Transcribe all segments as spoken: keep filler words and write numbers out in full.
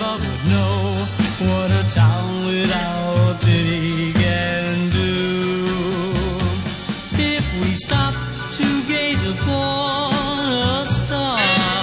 love would know what a town without pity can do. If we stop to gaze upon a star,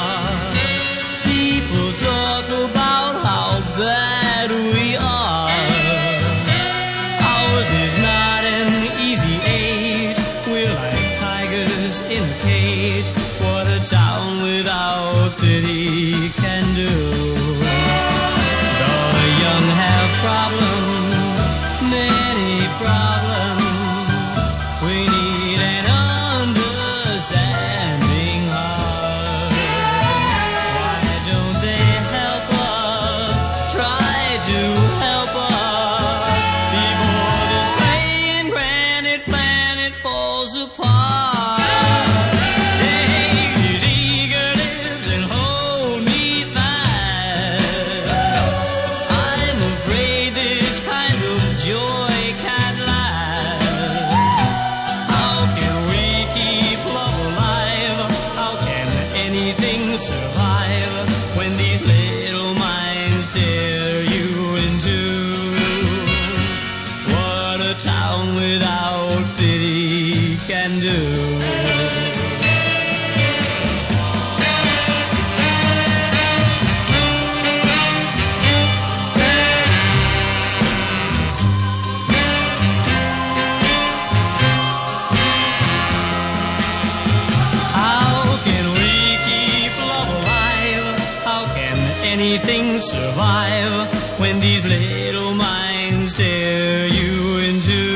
people talk about how bad we are. Ours is not an easy age. We're like tigers in a cage. What a town without pity can do. The young have problems, many problems. We need an understanding heart. Why don't they help us? Try to help us before this playing granite planet falls apart. Take these eager lips and hold me fast. I'm afraid this kind of joy can't last. How can we keep love alive? How can anything survive when these little minds tear you in two? What a town without pity can do. How can we keep love alive? How can anything survive when these little minds tear you in two?